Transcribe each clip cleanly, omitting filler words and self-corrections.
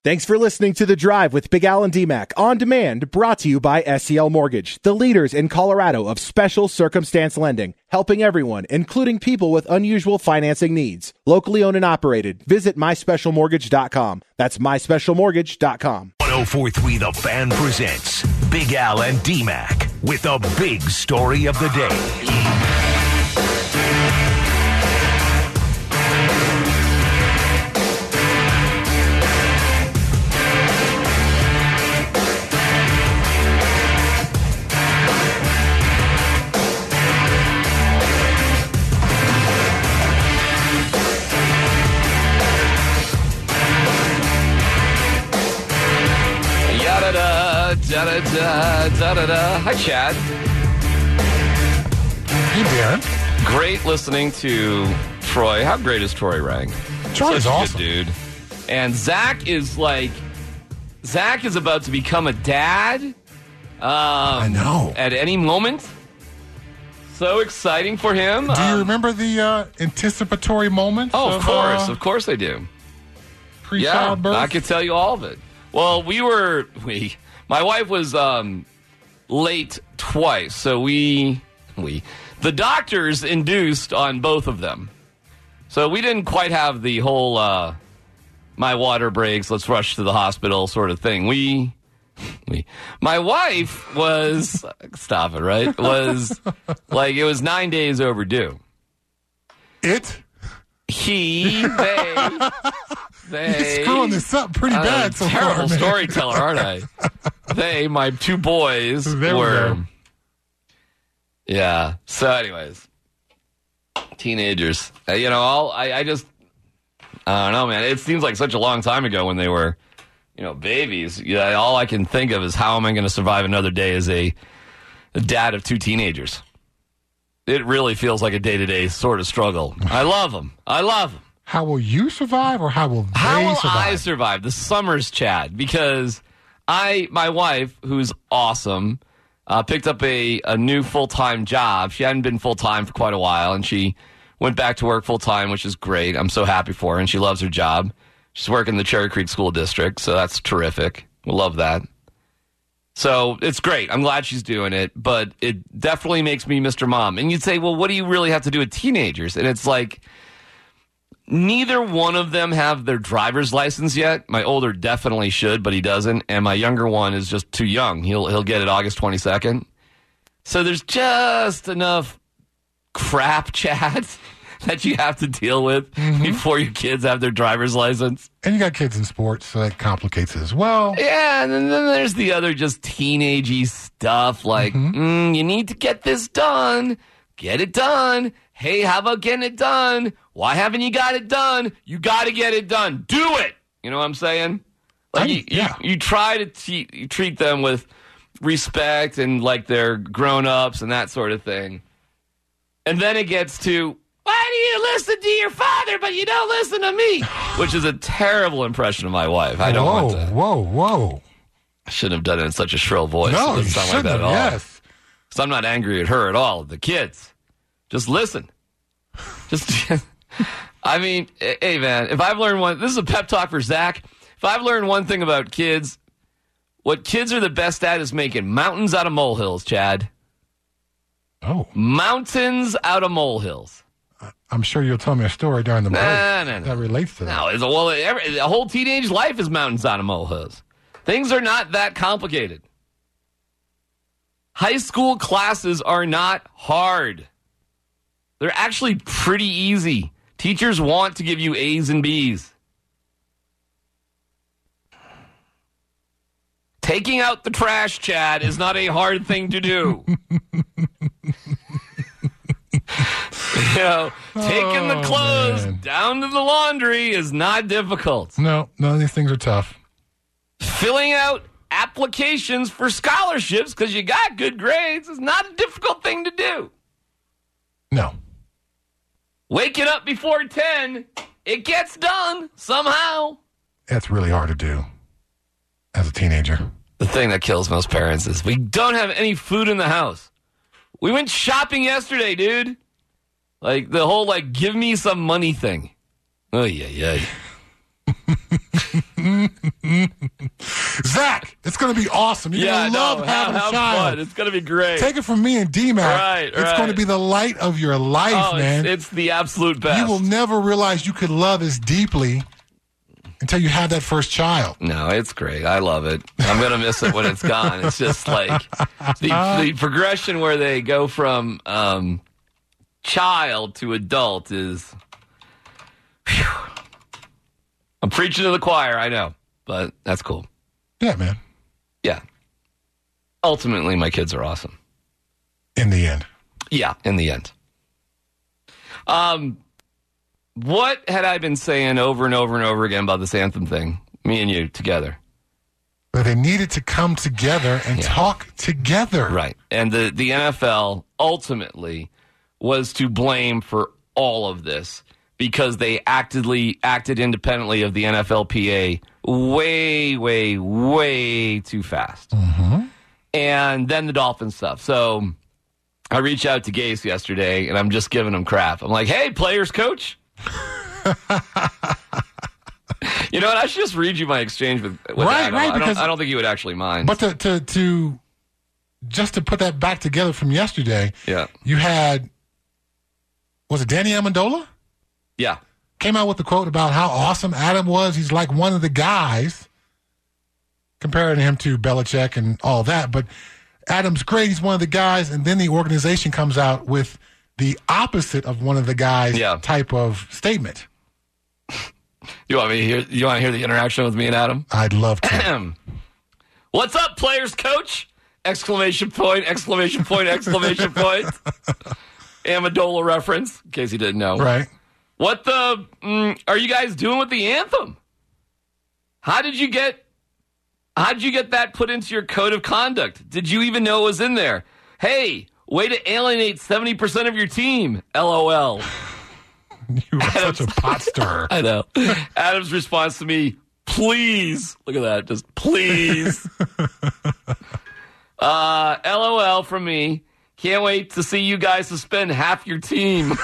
Thanks for listening to The Drive with Big Al and D-Mac on demand, brought to you by SCL Mortgage, the leaders in Colorado of special circumstance lending, helping everyone, including people with unusual financing needs. Locally owned and operated. Visit myspecialmortgage.com. That's myspecialmortgage.com. 104.3 The Fan presents Big Al and D-Mac with the big story of the day. Hi, Chad. Hey, Darren. Great listening to Troy. How great is Troy Rang? Troy's Such a awesome. good dude. And Zach is about to become a dad. I know. At any moment. So exciting for him. Do you remember the anticipatory moments? Oh, of course I do. Pre-child birth? I could tell you all of it. Well, my wife was late twice, so the doctors induced on both of them. So we didn't quite have the whole my water breaks, let's rush to the hospital sort of thing. My wife was, stop it, right? Was like, it was 9 days overdue. You're screwing this up pretty bad so far, terrible man. storyteller, aren't I? My two boys There we were. go. Yeah. So, anyways, teenagers. I don't know, man. It seems like such a long time ago when they were, babies. Yeah. All I can think of is how am I going to survive another day as a dad of two teenagers? It really feels like a day-to-day sort of struggle. I love them. How will you survive, or how will they survive? I survive? The summer's Chad, because my wife, who's awesome, picked up a new full-time job. She hadn't been full-time for quite a while, and she went back to work full-time, which is great. I'm so happy for her, and she loves her job. She's working in the Cherry Creek School District, so that's terrific. We love that. So it's great. I'm glad she's doing it, but it definitely makes me Mr. Mom. And you'd say, well, what do you really have to do with teenagers? And it's like, neither one of them have their driver's license yet. My older definitely should, but he doesn't. And my younger one is just too young. He'll get it August 22nd. So there's just enough crap, Chad, that you have to deal with before your kids have their driver's license. And you got kids in sports, so that complicates it as well. Yeah, and then there's the other just teenage-y stuff like, you need to get this done. Get it done. Hey, how about getting it done? Why haven't you got it done? You got to get it done. Do it. You know what I'm saying? Like you try to treat them with respect and like they're grown-ups and that sort of thing. And then it gets to, why do you listen to your father, but you don't listen to me? Which is a terrible impression of my wife. I don't want to. Whoa. I shouldn't have done it in such a shrill voice. No, it you doesn't sound like shouldn't that at have, all. yes. So I'm not angry at her at all. The kids. Just listen. I mean, hey, man, if I've learned one, this is a pep talk for Zach. If I've learned one thing about kids, what kids are the best at is making mountains out of molehills, Chad. Oh. Mountains out of molehills. I'm sure you'll tell me a story during the break No. that relates to that. No, the whole teenage life is mountains out of molehills. Things are not that complicated. High school classes are not hard. They're actually pretty easy. Teachers want to give you A's and B's. Taking out the trash, Chad, is not a hard thing to do. Taking the clothes down to the laundry is not difficult. No, none of these things are tough. Filling out applications for scholarships because you got good grades is not a difficult thing to do. No. Waking up before 10, it gets done somehow. That's really hard to do as a teenager. The thing that kills most parents is we don't have any food in the house. We went shopping yesterday, dude. Like the whole give me some money thing. Oh, yeah. Zach, it's going to be awesome. You're going to love having a child. Fun. It's going to be great. Take it from me and D-Mac. Right. It's going to be the light of your life, man. It's the absolute best. You will never realize you could love as deeply until you have that first child. No, it's great. I love it. I'm going to miss it when it's gone. It's just like the progression where they go from child to adult is... Whew. I'm preaching to the choir, I know, but that's cool. Yeah, man. Yeah. Ultimately, my kids are awesome. In the end. Yeah, in the end. What had I been saying over and over and over again about this anthem thing? Me and you together. But they needed to come together and talk together. Right. And the NFL ultimately was to blame for all of this because they acted independently of the NFLPA way, way, way too fast. Mm-hmm. And then the Dolphins stuff. So I reached out to Gase yesterday, and I'm just giving him crap. I'm like, hey, players coach. You know what? I should just read you my exchange with Adam. I don't think he would actually mind. But to just to put that back together from yesterday, you had, was it Danny Amendola? Yeah. Came out with the quote about how awesome Adam was. He's like one of the guys, comparing him to Belichick and all that. But Adam's great. He's one of the guys. And then the organization comes out with the opposite of one of the guys type of statement. You want to hear the interaction with me and Adam? I'd love to. What's up, players coach? Exclamation point, exclamation point, exclamation point. Amendola reference, in case you didn't know. Right. What are you guys doing with the anthem? How did you get that put into your code of conduct? Did you even know it was in there? Hey, way to alienate 70% of your team. LOL. You are such a pot stirrer. I know. Adam's response to me, please. Look at that. Just please. LOL from me. Can't wait to see you guys suspend half your team.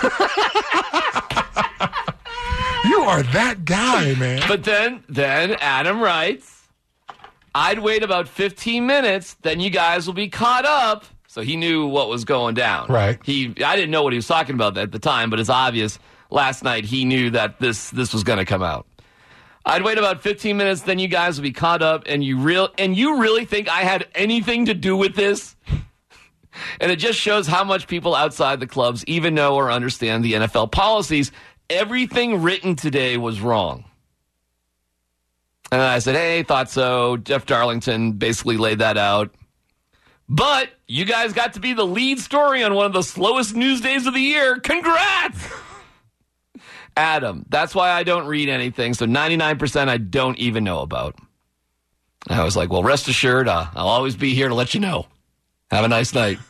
You are that guy, man. But then Adam writes, I'd wait about 15 minutes, then you guys will be caught up. So he knew what was going down. Right. I didn't know what he was talking about at the time, but it's obvious last night he knew that this was going to come out. I'd wait about 15 minutes, then you guys will be caught up, and you really think I had anything to do with this? And it just shows how much people outside the clubs even know or understand the NFL policies. Everything written today was wrong. And I said, hey, thought so. Jeff Darlington basically laid that out. But you guys got to be the lead story on one of the slowest news days of the year. Congrats! Adam, that's why I don't read anything. So 99% I don't even know about. I was like, well, rest assured, I'll always be here to let you know. Have a nice night.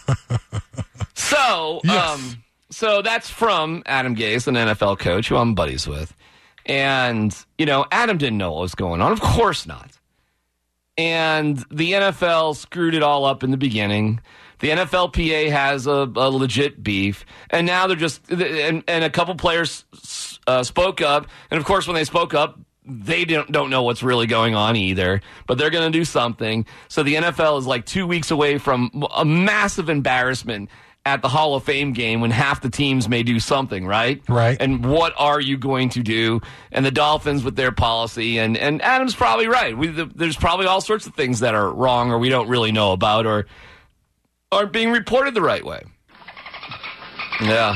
So, yes. So that's from Adam Gase, an NFL coach who I'm buddies with. And, Adam didn't know what was going on. Of course not. And the NFL screwed it all up in the beginning. The NFLPA has a legit beef. And now they're just, and a couple players spoke up. And, of course, when they spoke up, they don't know what's really going on either, but they're going to do something. So the NFL is like 2 weeks away from a massive embarrassment at the Hall of Fame game when half the teams may do something, right? Right. And what are you going to do? And the Dolphins with their policy, and Adam's probably right. There's probably all sorts of things that are wrong or we don't really know about or aren't being reported the right way. Yeah.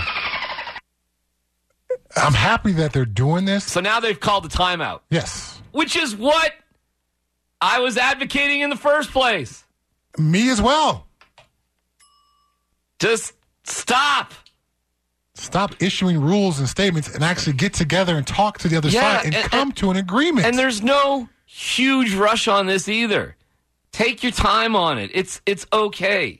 I'm happy that they're doing this. So now they've called the timeout. Yes. Which is what I was advocating in the first place. Me as well. Just stop. Stop issuing rules and statements and actually get together and talk to the other side and come to an agreement. And there's no huge rush on this either. Take your time on it. It's okay.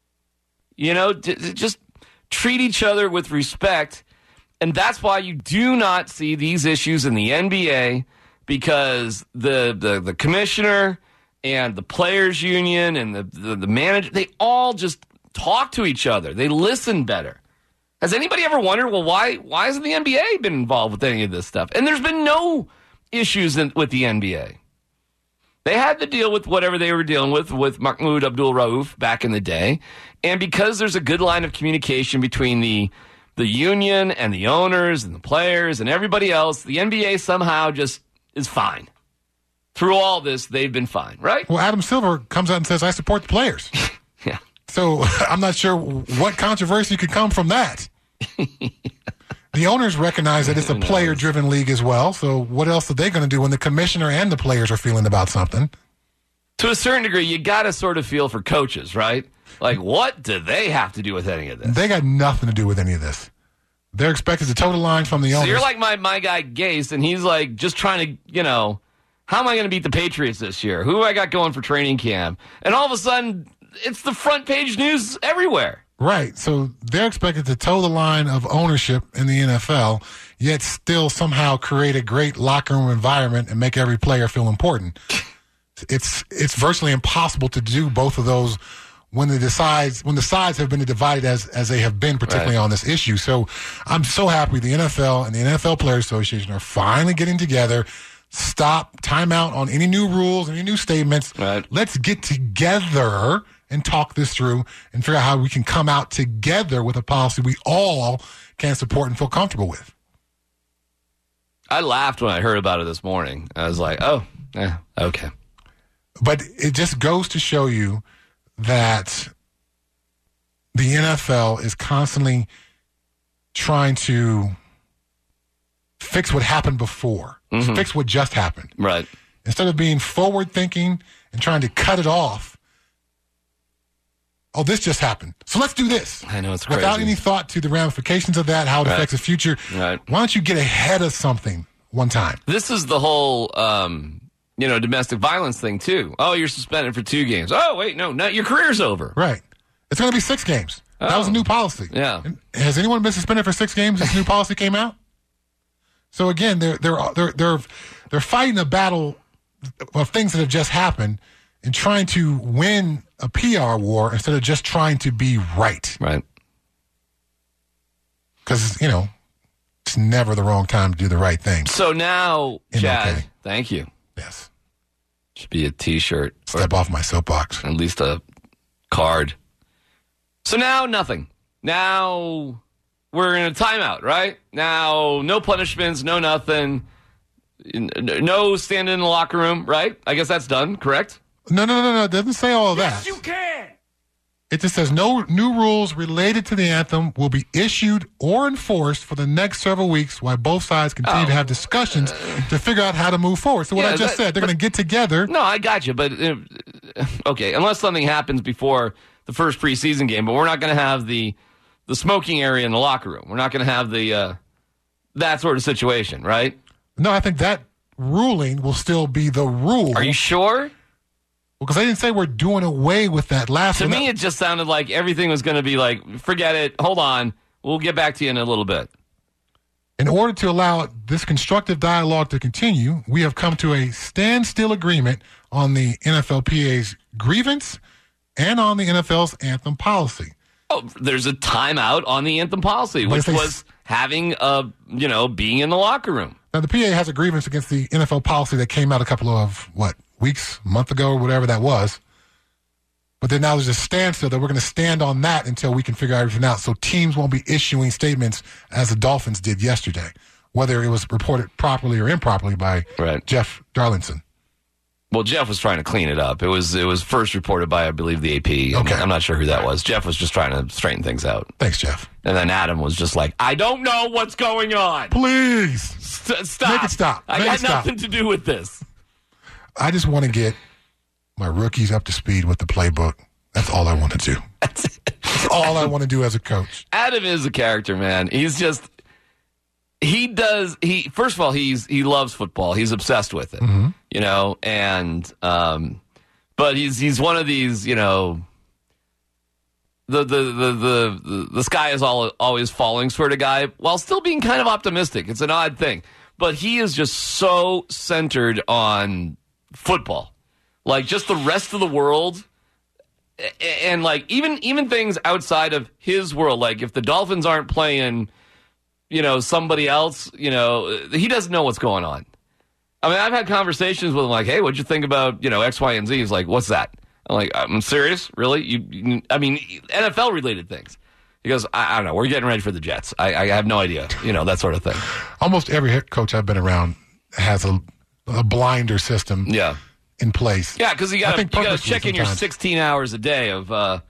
Just treat each other with respect. And that's why you do not see these issues in the NBA, because the commissioner and the players union and the manager, they all just talk to each other. They listen better. Has anybody ever wondered, well, why hasn't the NBA been involved with any of this stuff? And there's been no issues with the NBA. They had to deal with whatever they were dealing with Mahmoud Abdul-Rauf back in the day. And because there's a good line of communication between the union and the owners and the players and everybody else, the NBA somehow just is fine. Through all this, they've been fine, right? Well, Adam Silver comes out and says, I support the players. Yeah. So I'm not sure what controversy could come from that. The owners recognize that it's a player-driven league as well. So what else are they going to do when the commissioner and the players are feeling about something? To a certain degree, you got to sort of feel for coaches, right? Like, what do they have to do with any of this? They got nothing to do with any of this. They're expected to toe the line from the owners. So you're like my guy Gase, and he's like just trying to, how am I going to beat the Patriots this year? Who do I got going for training camp? And all of a sudden, it's the front page news everywhere. Right. So they're expected to toe the line of ownership in the NFL, yet still somehow create a great locker room environment and make every player feel important. It's virtually impossible to do both of those when the sides have been divided as they have been, particularly on this issue. So I'm so happy the NFL and the NFL Players Association are finally getting together. Stop, timeout on any new rules, any new statements. Right. Let's get together and talk this through and figure out how we can come out together with a policy we all can support and feel comfortable with. I laughed when I heard about it this morning. I was like, oh, yeah, okay. But it just goes to show you that the NFL is constantly trying to fix what happened before, fix what just happened. Right. Instead of being forward-thinking and trying to cut it off, oh, this just happened, so let's do this. I know, it's crazy. Without any thought to the ramifications of that, how it affects the future. Right. Why don't you get ahead of something one time? This is the whole, domestic violence thing, too. Oh, you're suspended for 2 games. Oh, wait, no, your career's over. Right. It's going to be 6 games. That was a new policy. Yeah. And has anyone been suspended for 6 games since the new policy came out? So again, they're fighting a battle of things that have just happened and trying to win a PR war instead of just trying to be right. Right. Because, it's never the wrong time to do the right thing. So now, Chad, MLK. Thank you. Yes. Should be a T-shirt. Step off my soapbox. At least a card. So now, nothing. Now, we're in a timeout, right? Now, no punishments, no nothing. No standing in the locker room, right? I guess that's done, correct? No. It doesn't say all of that. Yes, you can. It just says no new rules related to the anthem will be issued or enforced for the next several weeks while both sides continue to have discussions to figure out how to move forward. So what I just said, they're going to get together. No, I got you. But, okay, unless something happens before the first preseason game, but we're not going to have the smoking area in the locker room. We're not going to have the that sort of situation, right? No, I think that ruling will still be the rule. Are you sure? Because I didn't say we're doing away with that last one. To me, it just sounded like everything was going to be like, forget it, hold on, we'll get back to you in a little bit. In order to allow this constructive dialogue to continue, we have come to a standstill agreement on the NFLPA's grievance and on the NFL's anthem policy. Oh, there's a timeout on the anthem policy, which was having being in the locker room. Now, the PA has a grievance against the NFL policy that came out a couple of, weeks, a month ago, or whatever that was. But then now there's a standstill that we're going to stand on that until we can figure everything out. So teams won't be issuing statements as the Dolphins did yesterday, whether it was reported properly or improperly by Jeff Darlington. Well, Jeff was trying to clean it up. It was first reported by, I believe, the AP. Okay. I'm not sure who that was. Jeff was just trying to straighten things out. Thanks, Jeff. And then Adam was just like, I don't know what's going on. Please. Stop. Make it stop. I got nothing to do with this. I just want to get my rookies up to speed with the playbook. That's all I want to do. That's all I want to do as a coach. Adam is a character, man. He's just... First of all, he loves football. He's obsessed with it, and but he's one of these, the sky is always falling sort of guy, while still being kind of optimistic. It's an odd thing, but he is just so centered on football, like just the rest of the world, and like even things outside of his world, like if the Dolphins aren't playing, somebody else, he doesn't know what's going on. I mean, I've had conversations with him like, hey, what'd you think about, X, Y, and Z? He's like, what's that? I'm like, I'm serious? Really? I mean, NFL-related things. He goes, I don't know. We're getting ready for the Jets. I have no idea. That sort of thing. Almost every head coach I've been around has a blinder system in place. Yeah, because you got to check in your 16 hours a day of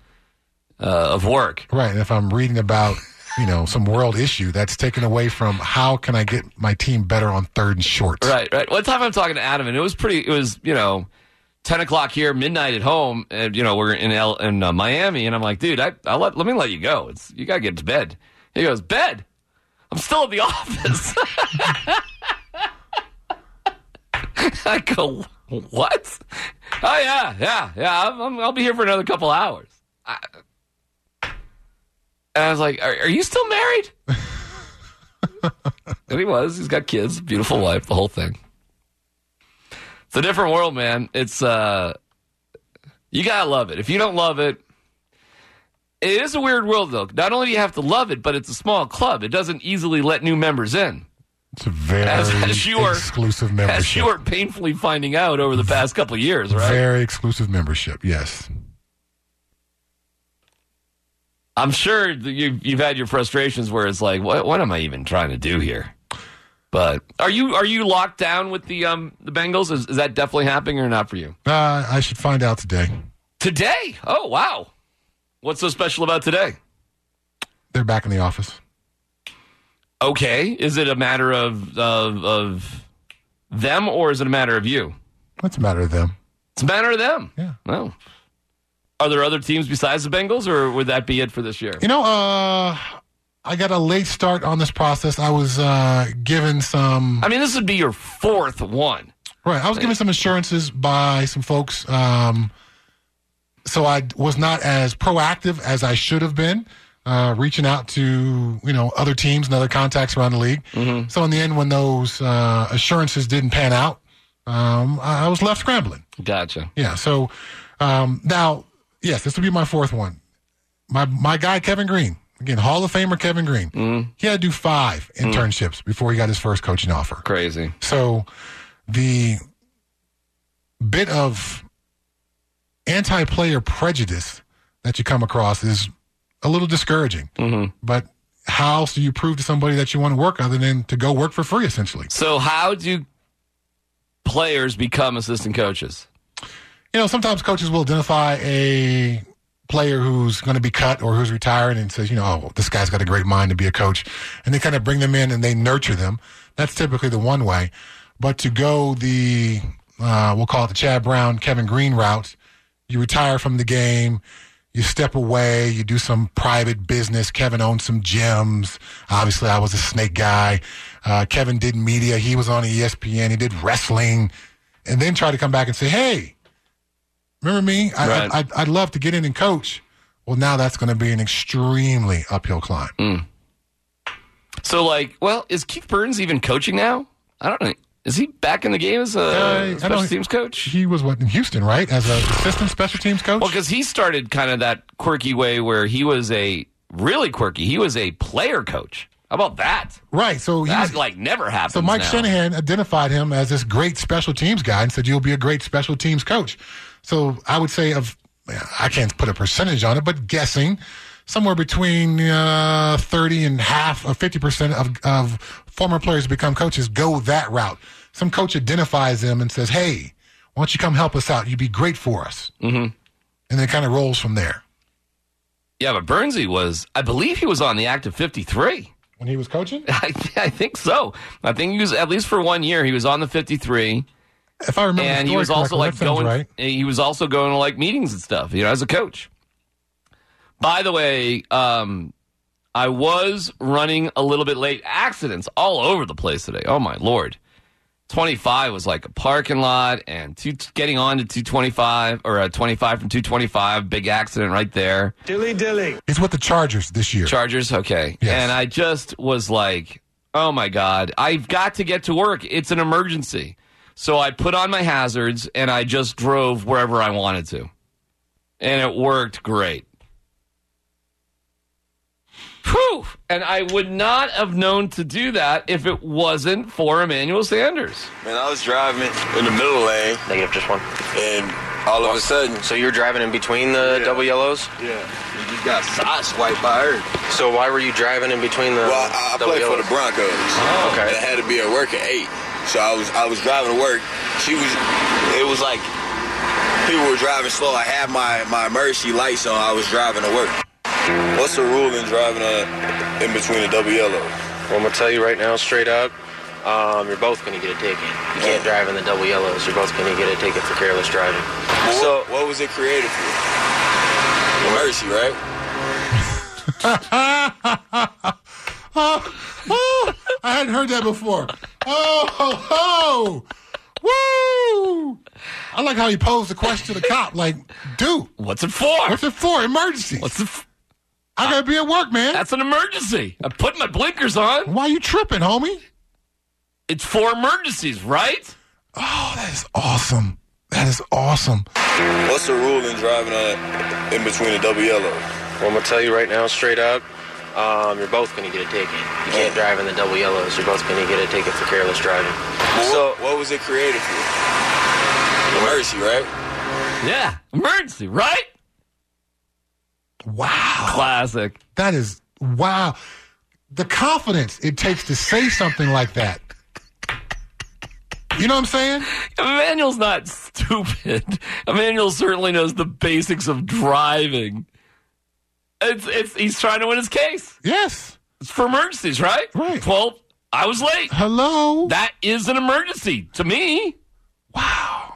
work. Right, and if I'm reading about some world issue, that's taken away from how can I get my team better on third and short. Right. One time I'm talking to Adam, and it was 10 o'clock here, midnight at home, and we're in Miami, and I'm like, dude, let me let you go. You gotta get to bed. He goes, bed? I'm still at the office. I go, what? Oh yeah. I'll be here for another couple hours. And I was like, are you still married? And he was. He's got kids, beautiful wife, the whole thing. It's a different world, man. It's you gotta love it. If you don't love it, it is a weird world, though. Not only do you have to love it, but it's a small club. It doesn't easily let new members in. It's a very exclusive membership. As you are painfully finding out over the past couple of years, right? Very exclusive membership, yes. I'm sure that you've had your frustrations where it's like, what am I even trying to do here? But are you locked down with the Bengals? Is that definitely happening or not for you? I should find out today. Today? Oh, wow. What's so special about today? They're back in the office. Okay. Is it a matter of them or is it a matter of you? It's a matter of them. It's a matter of them? Yeah. Well, are there other teams besides the Bengals or would that be it for this year? I got a late start on this process. I was given some... I mean, this would be your fourth one. Right. I was given some assurances by some folks. So I was not as proactive as I should have been, reaching out to, other teams and other contacts around the league. Mm-hmm. So in the end, when those assurances didn't pan out, I was left scrambling. Gotcha. Yeah. So now, yes, this will be my fourth one. My guy, Kevin Green. Again, Hall of Famer Kevin Green. Mm. He had to do 5 internships before he got his first coaching offer. Crazy. So the bit of anti-player prejudice that you come across is a little discouraging. Mm-hmm. But how else do you prove to somebody that you want to work other than to go work for free, essentially? So how do players become assistant coaches? Sometimes coaches will identify a player who's going to be cut or who's retired and says, this guy's got a great mind to be a coach. And they kind of bring them in and they nurture them. That's typically the one way. But to go the, we'll call it the Chad Brown, Kevin Green route, you retire from the game, you step away, you do some private business. Kevin owned some gyms. Obviously, I was a snake guy. Kevin did media. He was on ESPN. He did wrestling. And then try to come back and say, hey, remember me? Right. I'd love to get in and coach. Well, now that's going to be an extremely uphill climb. Mm. So, is Keith Burns even coaching now? I don't know. Is he back in the game as a special teams coach? He was, in Houston, right? As an assistant special teams coach? Well, because he started kind of that quirky way where he was really quirky. He was a player coach. How about that? Right. So that never happens. So Mike now. Shanahan identified him as this great special teams guy and said, you'll be a great special teams coach. So I would say I can't put a percentage on it, but guessing somewhere between 30 and half or 50% of former players who become coaches go that route. Some coach identifies them and says, hey, why don't you come help us out? You'd be great for us. Mm-hmm. And then it kind of rolls from there. Yeah, but Burnsy I believe he was on the active 53. When he was coaching? I think so. I think he was, at least for 1 year, he was on the 53. If I remember, and he was also going. Right. He was also going to meetings and stuff. As a coach. By the way, I was running a little bit late. Accidents all over the place today. Oh my Lord! 25 was like a parking lot, and getting on to 225 or 25 from 225. Big accident right there. Dilly. It's with the Chargers this year. Chargers, okay. Yes. And I just was like, oh my God, I've got to get to work. It's an emergency. So I put on my hazards, and I just drove wherever I wanted to. And it worked great. Whew. And I would not have known to do that if it wasn't for Emmanuel Sanders. Man, I was driving in the middle lane. Negative, just one. And all of a sudden... So you're driving in between the double yellows? Yeah. You just got sideswiped by her. So why were you driving in between the Well, I double played for yellows? the Broncos. Oh, okay. And I had to be at work at 8. So I was driving to work. It was like people were driving slow. I had my emergency lights on. I was driving to work. What's the rule in driving in between the double yellow? Well, I'm going to tell you right now, straight up, you're both going to get a ticket. You can't drive in the double yellows. You're both going to get a ticket for careless driving. Well, so what was it created for? Emergency, right? I hadn't heard that before. Woo! I like how he posed the question to the cop, like, dude, What's it for? what's it for? Emergency. I gotta be at work, man. That's an emergency. I put my blinkers on. Why you tripping, homie? It's for emergencies, right? Oh, that is awesome. That is awesome. What's the rule in driving in between the double yellow? Well, I'm going to tell you right now, straight up, you're both going to get a ticket. You can't drive in the double yellows. You're both going to get a ticket for careless driving. So what was it created for? Emergency, right? Yeah, emergency, right? Wow. Classic. That is, wow. The confidence it takes to say something like that. You know what I'm saying? Emmanuel's not stupid. Emmanuel certainly knows the basics of driving. He's trying to win his case. Yes. It's for emergencies, right? Right. Well, I was late. Hello? That is an emergency to me. Wow.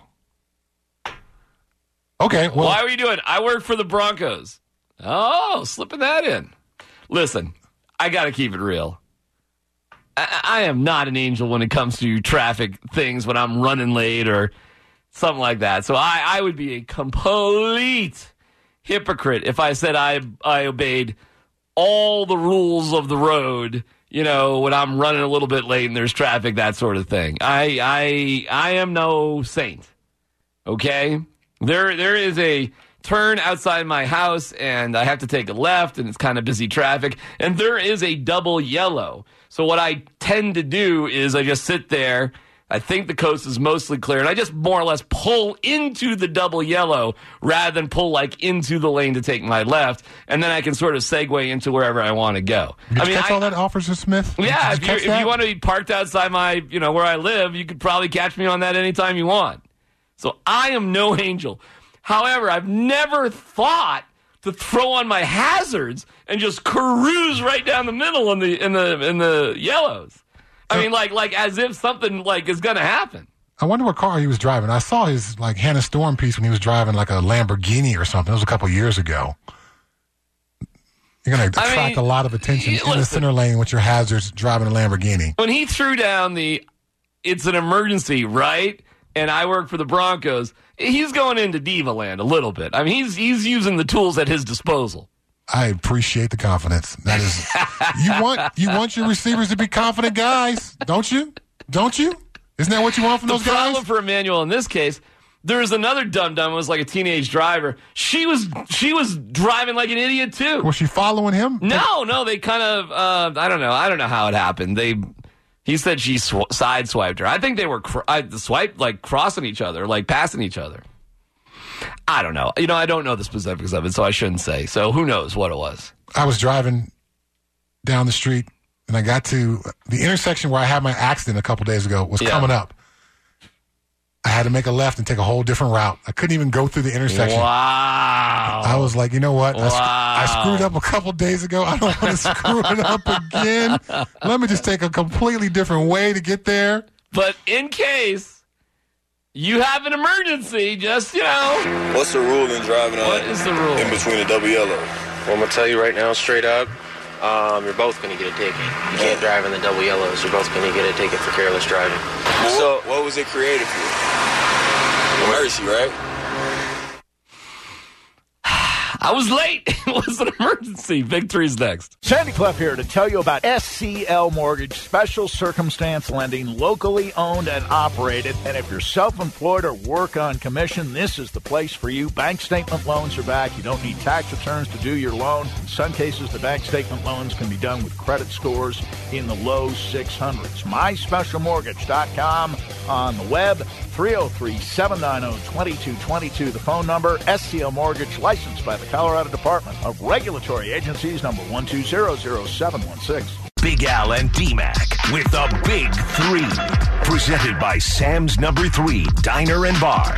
Okay, well. Why were you doing it? I work for the Broncos. Oh, slipping that in. Listen, I got to keep it real. I am not an angel when it comes to traffic things when I'm running late or something like that. So I would be a complete hypocrite if I said I obeyed all the rules of the road, you know, when I'm running a little bit late and there's traffic, that sort of thing. I am no saint. Okay? There is a turn outside my house and I have to take a left and it's kind of busy traffic and there is a double yellow. So what I tend to do is I just sit there. I think the coast is mostly clear, and I just more or less pull into the double yellow rather than pull like into the lane to take my left, and then I can sort of segue into wherever I want to go. Did you catch all that, Officer Smith? Yeah, Did you if you want to be parked outside my, where I live, you could probably catch me on that anytime you want. So I am no angel. However, I've never thought to throw on my hazards and just cruise right down the middle in the yellows. I mean, like as if something like is going to happen. I wonder what car he was driving. I saw his like Hannah Storm piece when he was driving like a Lamborghini or something. It was a couple years ago. You're going to attract a lot of attention in the center lane with your hazards driving a Lamborghini. When he threw down it's an emergency, right? And I work for the Broncos. He's going into diva land a little bit. I mean, he's using the tools at his disposal. I appreciate the confidence. That is, you want your receivers to be confident guys, don't you? Don't you? Isn't that what you want from those guys? The problem for Emmanuel in this case, there was another dum-dum who was like a teenage driver. She was driving like an idiot too. Was she following him? No, they kind of I don't know how it happened. He said she sideswiped her. I think they were swiped like crossing each other, like passing each other. I don't know. I don't know the specifics of it, so I shouldn't say. So who knows what it was. I was driving down the street, and I got to the intersection where I had my accident a couple days ago was coming up. I had to make a left and take a whole different route. I couldn't even go through the intersection. Wow. I was like, you know what? Wow. I screwed up a couple days ago. I don't want to screw it up again. Let me just take a completely different way to get there. But in case you have an emergency, just, What's the rule in driving What is the rule? in between the double yellow? Well, I'm going to tell you right now, straight up, you're both going to get a ticket. You can't drive in the double yellows. You're both going to get a ticket for careless driving. So what was it created for? Emergency, right? I was late. It was an emergency. Victory's next. Sandy Clough here to tell you about SCL Mortgage, special circumstance lending, locally owned and operated. And if you're self-employed or work on commission, this is the place for you. Bank statement loans are back. You don't need tax returns to do your loan. In some cases, the bank statement loans can be done with credit scores in the low 600s. MySpecialMortgage.com on the web, 303-790-2222, the phone number. SCL Mortgage, licensed by the Colorado Department of Regulatory Agencies, number 1200716. Big Al and D-Mac with the Big Three. Presented by Sam's Number 3 Diner and Bar.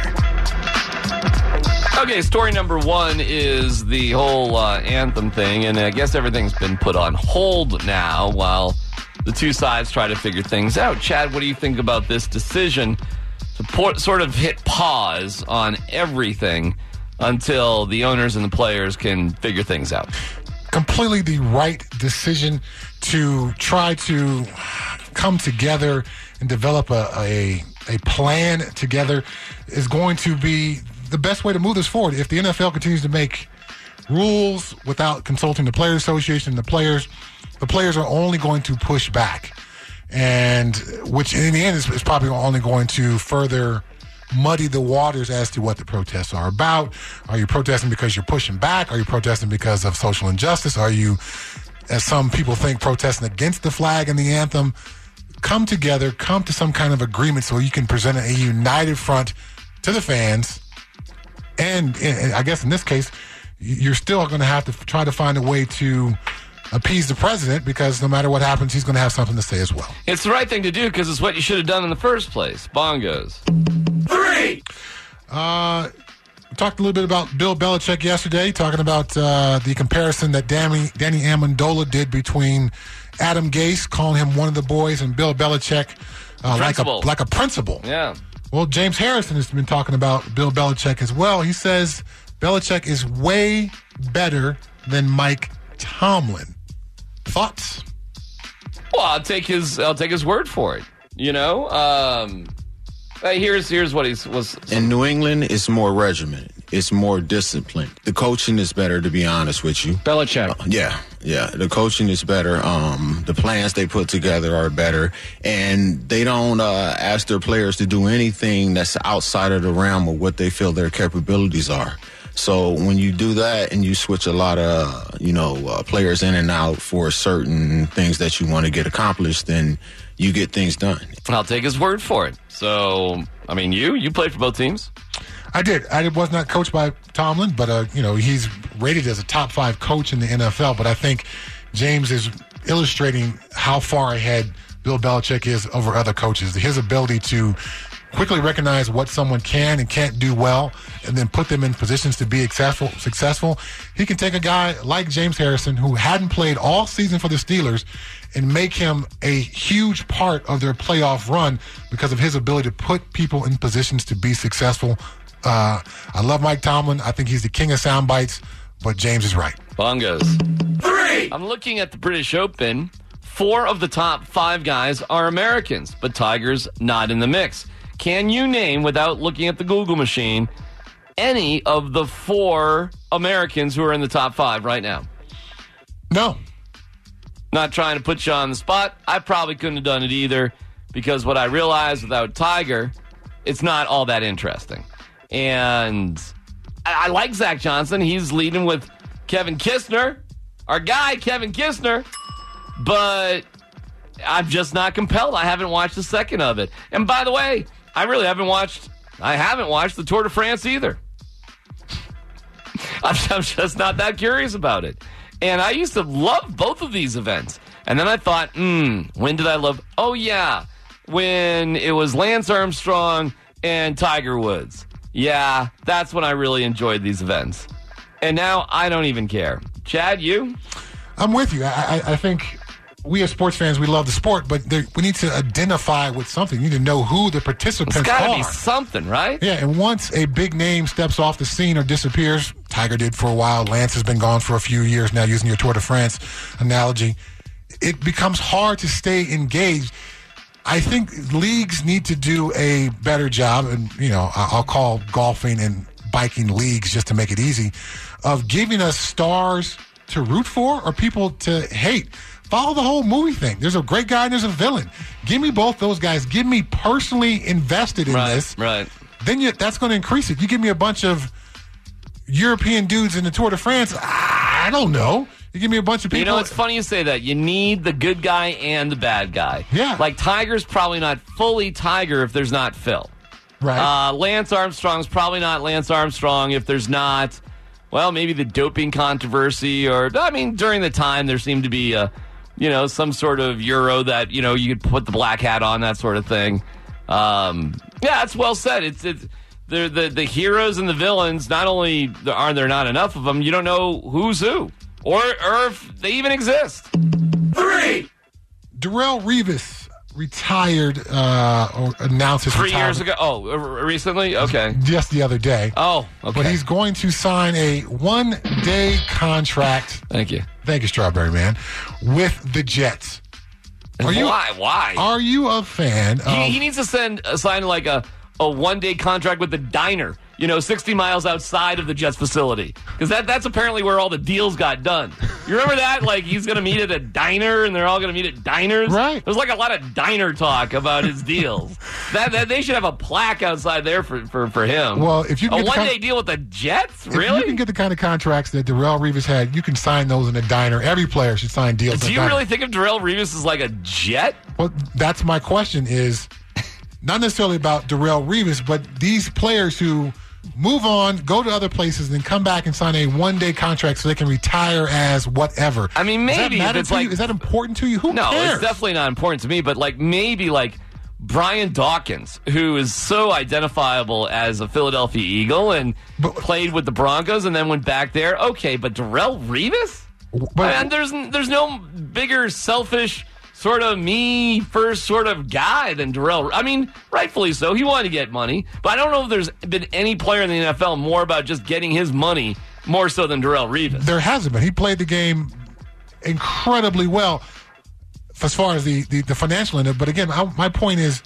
Okay, story number one is the whole anthem thing, and I guess everything's been put on hold now while the two sides try to figure things out. Chad, what do you think about this decision to sort of hit pause on everything until the owners and the players can figure things out? Completely the right decision to try to come together and develop a plan together is going to be the best way to move this forward. If the NFL continues to make rules without consulting the Players Association and the players are only going to push back, and which in the end is probably only going to further muddy the waters as to what the protests are about. Are you protesting because you're pushing back? Are you protesting because of social injustice? Are you, as some people think, protesting against the flag and the anthem? Come together, come to some kind of agreement so you can present a united front to the fans. And I guess in this case, you're still going to have to try to find a way to appease the president, because no matter what happens, he's going to have something to say as well. It's the right thing to do because it's what you should have done in the first place. Bongos. 3! We talked a little bit about Bill Belichick yesterday, talking about the comparison that Danny Amendola did between Adam Gase, calling him one of the boys, and Bill Belichick like a principal. Yeah. Well, James Harrison has been talking about Bill Belichick as well. He says Belichick is way better than Mike Tomlin. Thoughts? Well, I'll take his word for it. You know, here's what he was. In New England, it's more regimented. It's more disciplined. The coaching is better, to be honest with you. Belichick. Yeah. The coaching is better. The plans they put together are better. And they don't ask their players to do anything that's outside of the realm of what they feel their capabilities are. So when you do that and you switch a lot of, players in and out for certain things that you want to get accomplished, then you get things done. I'll take his word for it. So, I mean, you played for both teams? I did. I was not coached by Tomlin, but, he's rated as a top 5 coach in the NFL. But I think James is illustrating how far ahead Bill Belichick is over other coaches. His ability to quickly recognize what someone can and can't do well and then put them in positions to be successful. He can take a guy like James Harrison, who hadn't played all season for the Steelers, and make him a huge part of their playoff run because of his ability to put people in positions to be successful. I love Mike Tomlin. I think he's the king of sound bites, but James is right. Bongos. 3! I'm looking at the British Open. 4 of the top 5 guys are Americans, but Tiger's not in the mix. Can you name, without looking at the Google machine, any of the 4 Americans who are in the top 5 right now? No. Not trying to put you on the spot. I probably couldn't have done it either, because what I realized without Tiger, it's not all that interesting. And I like Zach Johnson. He's leading with Kevin Kisner, our guy, Kevin Kisner. But I'm just not compelled. I haven't watched a second of it. And by the way, I haven't watched the Tour de France either. I'm just not that curious about it. And I used to love both of these events. And then I thought, when did I love? Oh, yeah, when it was Lance Armstrong and Tiger Woods. Yeah, that's when I really enjoyed these events. And now I don't even care. Chad, you? I'm with you. I think we as sports fans, we love the sport, but we need to identify with something. We need to know who the participants are. It's got to be something, right? Yeah, and once a big name steps off the scene or disappears, Tiger did for a while, Lance has been gone for a few years now, using your Tour de France analogy, it becomes hard to stay engaged. I think leagues need to do a better job, and I'll call golfing and spiking leagues just to make it easy, of giving us stars to root for or people to hate. Follow the whole movie thing. There's a great guy and there's a villain. Give me both those guys. Give me personally invested in this. Right. Then that's going to increase it. You give me a bunch of European dudes in the Tour de France, I don't know. You give me a bunch of people. You know, it's funny you say that. You need the good guy and the bad guy. Yeah. Like Tiger's probably not fully Tiger if there's not Phil. Right. Lance Armstrong's probably not Lance Armstrong if there's not, well, maybe the doping controversy during the time there seemed to be some sort of Euro that, you could put the black hat on, that sort of thing. It's well said. It's the heroes and the villains, not only are there not enough of them, you don't know who's who. Or if they even exist. 3. Darrelle Revis retired or announced his 3 retirement. years ago. Oh, recently? Okay. Just the other day. Oh, okay. But he's going to sign a 1-day contract. Thank you. Thank you, Strawberry Man, with the Jets. Why? Are you a fan of... He needs to sign like a 1-day contract with the diner. 60 miles outside of the Jets facility. Because that's apparently where all the deals got done. You remember that? Like, he's going to meet at a diner, and they're all going to meet at diners? Right. There's like a lot of diner talk about his deals. that they should have a plaque outside there for him. Well, if you can a 1-day deal with the Jets? Really? If you can get the kind of contracts that Darrelle Revis had, you can sign those in a diner. Every player should sign deals in a Do you diner. really think of Darrelle Revis as like a Jet? Well, that's my question is not necessarily about Darrelle Revis, but these players who move on, go to other places, and then come back and sign a 1-day contract so they can retire as whatever. I mean, maybe Does that matter it's to like... you? Is that important to you? Who No, cares? it's definitely not important to me, but maybe Brian Dawkins, who is so identifiable as a Philadelphia Eagle and played with the Broncos and then went back there. Okay, but Darrelle Revis? There's no bigger selfish sort of me first sort of guy than Darrelle. I mean, rightfully so. He wanted to get money, but I don't know if there's been any player in the NFL more about just getting his money more so than Darrelle Revis. There hasn't been. He played the game incredibly well as far as the financial end of it. But again, my point is,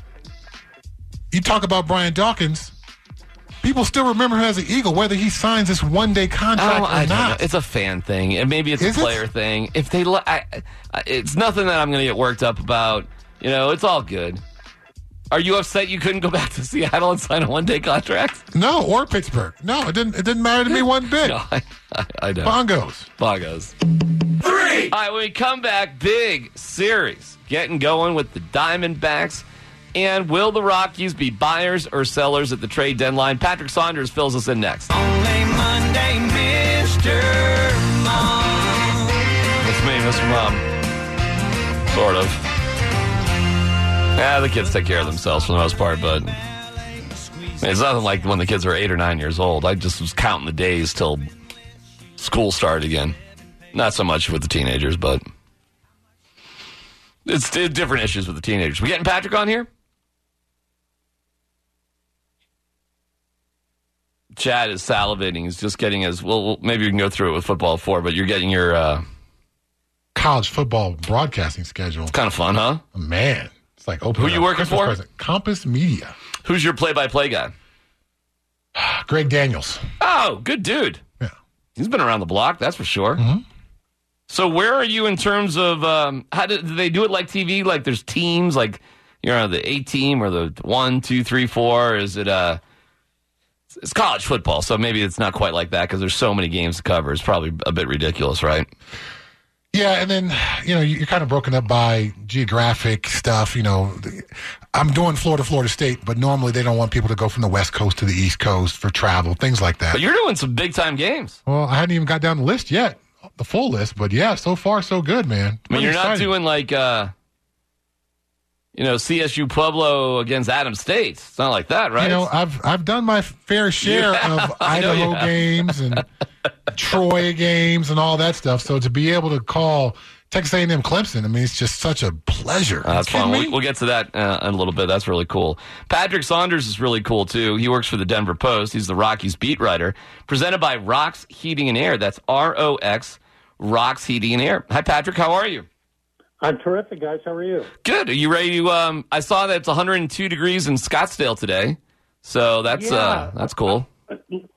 you talk about Brian Dawkins, people still remember him as an Eagle, whether he signs this 1-day contract or not. It's a fan thing, and maybe it's a player thing. If they, it's nothing that I'm going to get worked up about. It's all good. Are you upset you couldn't go back to Seattle and sign a 1-day contract? No, or Pittsburgh. No, it didn't matter to me one bit. No, I don't. Bongos. 3. All right, when we come back, big series getting going with the Diamondbacks. And will the Rockies be buyers or sellers at the trade deadline? Patrick Saunders fills us in next. Only Monday, Mr. Mom. That's me, Mr. Mom. Sort of. Yeah, the kids take care of themselves for the most part, but it's nothing like when the kids were 8 or 9 years old. I just was counting the days till school started again. Not so much with the teenagers, but it's different issues with the teenagers. We getting Patrick on here? Chad is salivating. He's just getting his... Well, maybe we can go through it with Football 4, but you're getting your... college football broadcasting schedule. It's kind of fun, huh? Man. It's like open. Who you working Christmas for? Present. Compass Media. Who's your play-by-play guy? Greg Daniels. Oh, good dude. Yeah. He's been around the block, that's for sure. Mm-hmm. So where are you in terms of... how do they do it like TV? Like there's teams, like you're on the 8 team or the 1, 2, 3, 4? Is it... It's college football, so maybe it's not quite like that because there's so many games to cover. It's probably a bit ridiculous, right? Yeah, and then, you're kind of broken up by geographic stuff. I'm doing Florida State, but normally they don't want people to go from the West Coast to the East Coast for travel, things like that. But you're doing some big-time games. Well, I hadn't even got down the list yet, the full list, but yeah, so far so good, man. I mean, you're not doing like... CSU Pueblo against Adams State. It's not like that, right? I've done my fair share of Idaho games and Troy games and all that stuff. So to be able to call Texas A&M Clemson, I mean, it's just such a pleasure. That's fun. We'll get to that in a little bit. That's really cool. Patrick Saunders is really cool, too. He works for the Denver Post. He's the Rockies beat writer. Presented by Rox Heating and Air. That's ROX, Rox Heating and Air. Hi, Patrick. How are you? I'm terrific, guys. How are you? Good. Are you ready to... I saw that it's 102 degrees in Scottsdale today, so that's cool.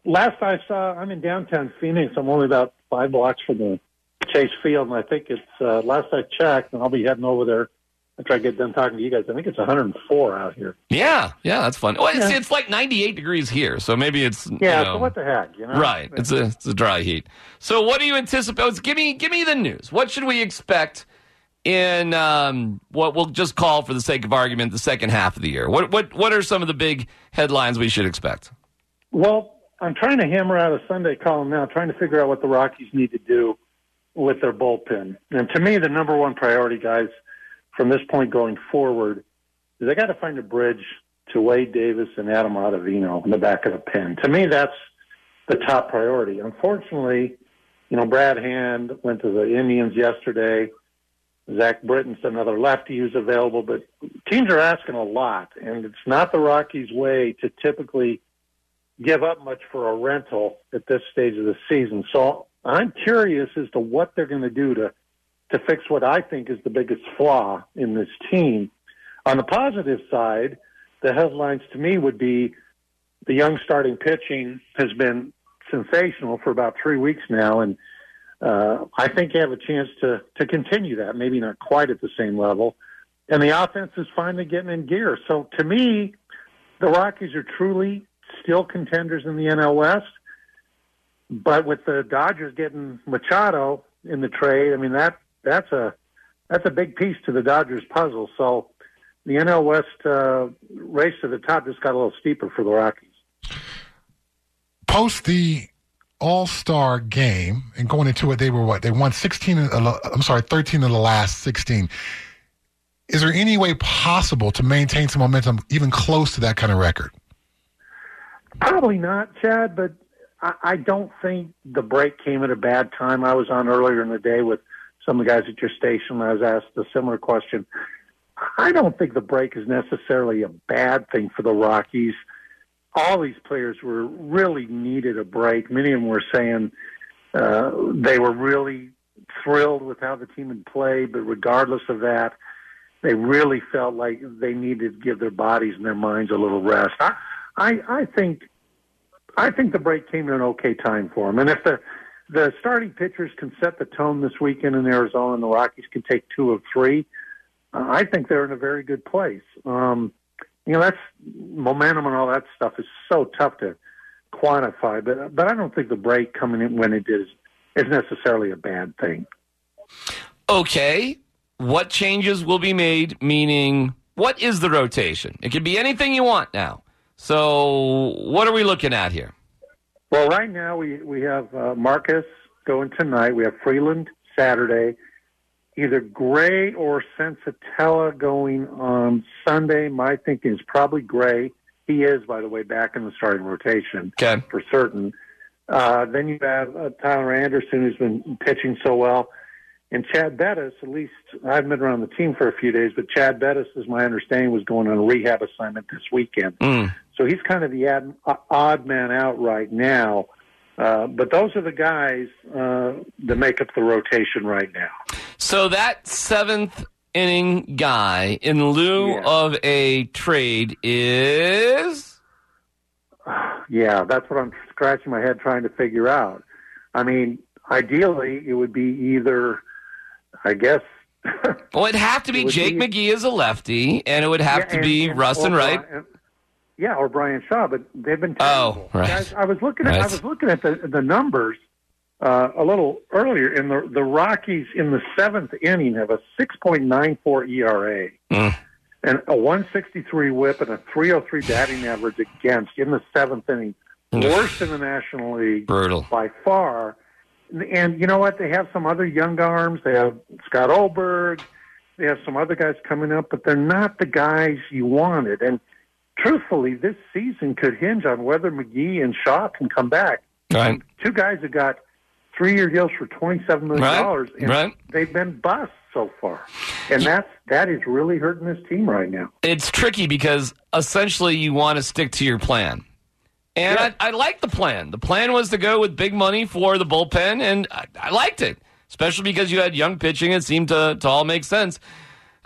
last I saw, I'm in downtown Phoenix. I'm only about 5 blocks from the Chase Field, and I think it's, last I checked, and I'll be heading over there after I get done talking to you guys. I think it's 104 out here. Yeah, that's fun. Well, it's like 98 degrees here, so maybe it's so what the heck, you know? Right, it's a dry heat. So what do you anticipate? Give me the news. What should we expect in what we'll just call, for the sake of argument, the second half of the year? What are some of the big headlines we should expect? Well, I'm trying to hammer out a Sunday column now, trying to figure out what the Rockies need to do with their bullpen. And to me, the number one priority, guys, from this point going forward, is they got to find a bridge to Wade Davis and Adam Ottavino in the back of the pen. To me, that's the top priority. Unfortunately, Brad Hand went to the Indians yesterday. Zach Britton's another lefty who's available, but teams are asking a lot, and it's not the Rockies' way to typically give up much for a rental at this stage of the season. So I'm curious as to what they're going to do to fix what I think is the biggest flaw in this team. On the positive side, the headlines to me would be the young starting pitching has been sensational for about 3 weeks now, and I think you have a chance to continue that, maybe not quite at the same level. And the offense is finally getting in gear. So to me, the Rockies are truly still contenders in the NL West. But with the Dodgers getting Machado in the trade, I mean, that's a big piece to the Dodgers puzzle. So the NL West race to the top just got a little steeper for the Rockies. Post the All-Star game and going into it, they won 13 of the last 16. Is there any way possible to maintain some momentum even close to that kind of record? Probably not, Chad, but I don't think the break came at a bad time. I was on earlier in the day with some of the guys at your station. I was asked a similar question. I don't think the break is necessarily a bad thing for the Rockies. All these players really needed a break. Many of them were saying they were really thrilled with how the team had played, but regardless of that, they really felt like they needed to give their bodies and their minds a little rest. I think the break came at an okay time for them. And if the starting pitchers can set the tone this weekend in Arizona and the Rockies can take 2 of 3, I think they're in a very good place. That's momentum and all that stuff is so tough to quantify, but I don't think the break coming in when it is necessarily a bad thing. Okay. What changes will be made? Meaning, what is the rotation? It could be anything you want now. So what are we looking at here? Well, right now we have Marcus going tonight. We have Freeland Saturday. Either Gray or Sensatella going on Sunday. My thinking is probably Gray. He is, by the way, back in the starting rotation for certain. Then you have Tyler Anderson, who's been pitching so well. And Chad Bettis, at least I've been around the team for a few days, but Chad Bettis, as my understanding, was going on a rehab assignment this weekend. So he's kind of the odd man out right now. But those are the guys that make up the rotation right now. So that 7th inning guy in lieu of a trade is? Yeah, that's what I'm scratching my head trying to figure out. I mean, ideally, it would be either, I guess. Well, it'd have to be Jake McGee as a lefty, and it would have to be Rustin Wright. Or Brian Shaw, but they've been terrible. Oh, right. Guys, I was looking at the numbers a little earlier, and the Rockies in the 7th inning have a 6.94 ERA and a 163 WHIP and a 303 batting average against in the 7th inning. Worst in the National League. Brutal. By far. And you know what? They have some other young arms. They have Scott Oberg. They have some other guys coming up, but they're not the guys you wanted. And truthfully, this season could hinge on whether McGee and Shaw can come back. Right. 2 guys have got 3-year deals for $27 million, and they've been busts so far. And that is really hurting this team right now. It's tricky because essentially you want to stick to your plan. And I like the plan. The plan was to go with big money for the bullpen, and I liked it, especially because you had young pitching. It seemed to all make sense.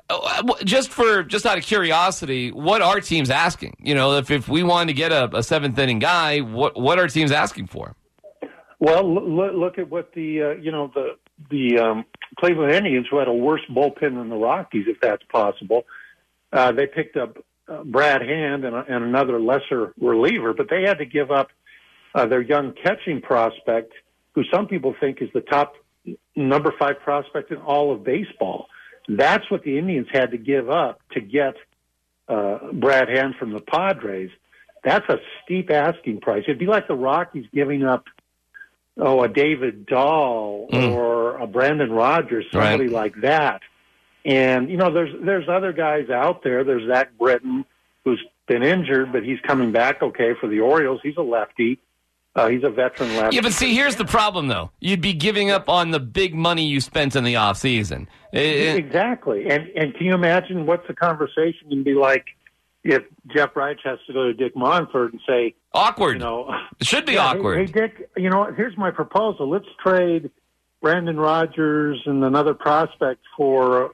Just out of curiosity, what are teams asking? If we wanted to get a seventh inning guy, what are teams asking for? Well, look at what the Cleveland Indians, who had a worse bullpen than the Rockies, if that's possible. They picked up Brad Hand and another lesser reliever, but they had to give up their young catching prospect, who some people think is the top number 5 prospect in all of baseball. That's what the Indians had to give up to get Brad Hand from the Padres. That's a steep asking price. It'd be like the Rockies giving up a David Dahl or a Brandon Rogers, somebody like that. And, there's other guys out there. There's Zach Britton, who's been injured, but he's coming back okay for the Orioles. He's a lefty. He's a veteran lefty. Yeah, but see, here's the problem, though. You'd be giving up on the big money you spent in the offseason. Exactly. And can you imagine what's the conversation going to be like if Jeff Reich has to go to Dick Monfort and say... Awkward. It should be awkward. Hey, Dick, here's my proposal. Let's trade Brandon Rogers and another prospect for,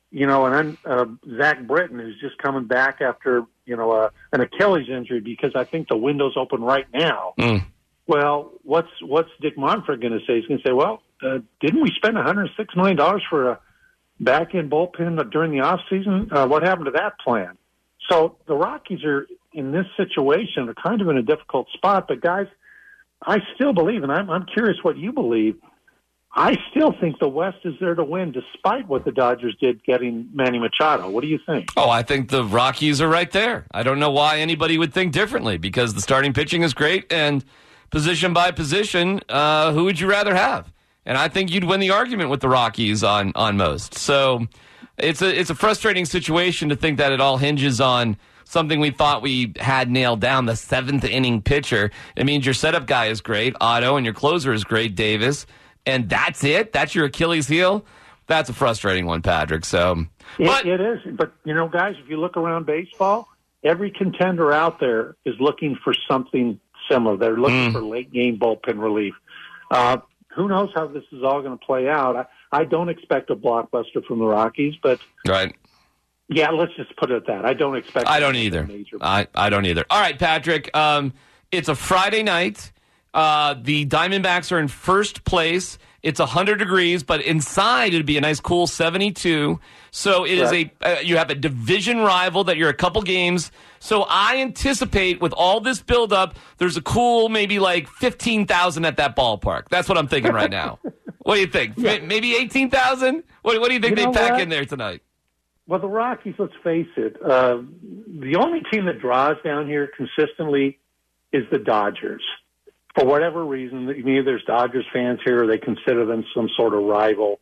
Zach Britton, who's just coming back after, an Achilles injury, because I think the window's open right now. Well, what's Dick Monfort going to say? He's going to say, well, didn't we spend $106 million for a back-end bullpen during the offseason? What happened to that plan? So the Rockies are in this situation. They're kind of in a difficult spot. But, guys, I still believe, and I'm curious what you believe, I still think the West is there to win, despite what the Dodgers did getting Manny Machado. What do you think? Oh, I think the Rockies are right there. I don't know why anybody would think differently, because the starting pitching is great, and position by position, who would you rather have? And I think you'd win the argument with the Rockies on most. So it's a frustrating situation to think that it all hinges on something we thought we had nailed down, the 7th inning pitcher. It means your setup guy is great, Otto, and your closer is great, Davis. And that's it? That's your Achilles heel? That's a frustrating one, Patrick. So, it is. But, guys, if you look around baseball, every contender out there is looking for something similar. They're looking for late-game bullpen relief. Who knows how this is all going to play out? I don't expect a blockbuster from the Rockies, but right. Yeah, let's just put it at that. I don't expect. I don't either. I don't either. All right, Patrick. It's a Friday night. The Diamondbacks are in first place. It's 100 degrees, but inside it'd be a nice cool 72. So it is you have a division rival that you're a couple games. So I anticipate with all this buildup, there's a cool maybe like 15,000 at that ballpark. That's what I'm thinking right now. What do you think? Yeah. Maybe 18,000? What do you think they pack in there tonight? Well, the Rockies, let's face it, the only team that draws down here consistently is the Dodgers. For whatever reason, maybe there's Dodgers fans here, or they consider them some sort of rival.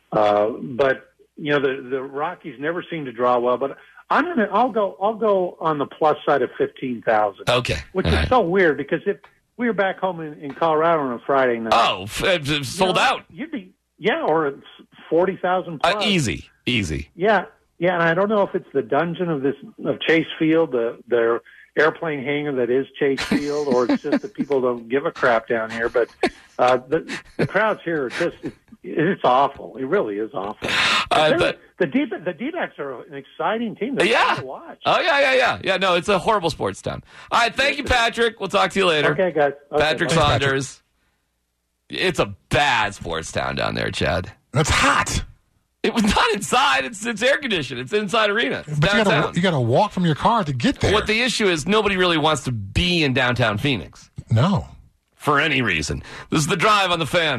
But the Rockies never seem to draw well. But I'll go on the plus side of 15,000. Okay, which is so weird, because if we were back home in Colorado on a Friday night, sold out. You'd be or it's 40,000 plus. Easy. Yeah, and I don't know if it's the dungeon of Chase Field, their airplane hangar that is Chase Field, or it's just that people don't give a crap down here. But the crowds here are it's awful. It really is awful. The D-backs are an exciting team. They're fun to watch. Oh, yeah. Yeah, no, it's a horrible sports town. All right, thank you, Patrick. We'll talk to you later. Okay, guys. Okay, Patrick Saunders. It's a bad sports town down there, Chad. It's hot. It was not inside. It's air conditioned. It's inside arena. It's but downtown. you got to walk from your car to get there. What the issue is, nobody really wants to be in downtown Phoenix. No. For any reason. This is The Drive on The Fan.